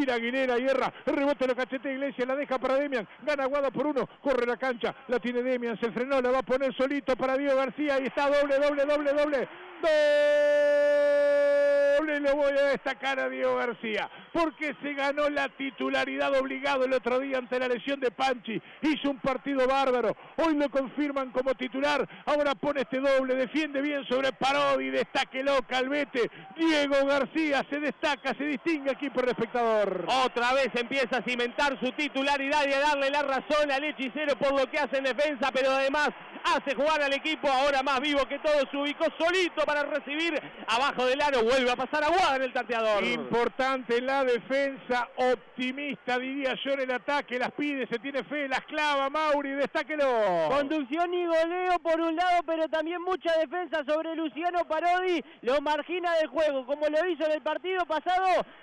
gira Aguilera, hierra, el rebote lo cachetea Iglesias, la deja para Demian, gana Aguada por 1, corre la cancha, la tiene Demian, se frenó, la va a poner solito para Diego García, y está doble, lo voy a destacar a Diego García, porque se ganó la titularidad obligado el otro día ante la lesión de Panchi, hizo un partido bárbaro, hoy lo confirman como titular, ahora pone este doble, defiende bien sobre Parodi, destaquelo Calvete, Diego García se destaca, se distingue aquí por el espectador. Otra vez empieza a cimentar su titularidad y a darle la razón al hechicero por lo que hace en defensa, pero además hace jugar al equipo ahora más vivo que todo, se ubicó solito para recibir abajo del aro, vuelve a pasar Aguada en el tanteador. Importante la defensa, optimista diría yo en el ataque, las pide, se tiene fe, las clava Mauri, destáquelo. Conducción y goleo por un lado, pero también mucha defensa sobre Luciano Parodi, lo margina del juego, como lo hizo en el partido pasado,